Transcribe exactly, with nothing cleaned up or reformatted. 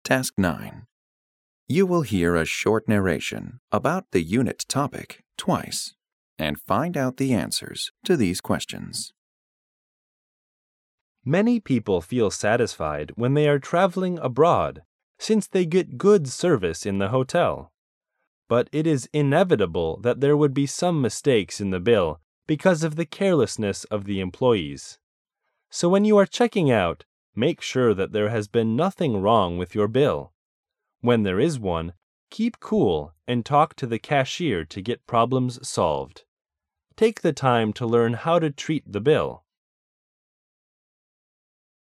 Task nine. You will hear a short narration about the unit topic twice and find out the answers to these questions. Many people feel satisfied when they are traveling abroad, since they get good service in the hotel. But it is inevitable that there would be some mistakes in the bill because of the carelessness of the employees. So when you are checking out, make sure that there has been nothing wrong with your bill. When there is one, keep cool and talk to the cashier to get problems solved. Take the time to learn how to treat the bill.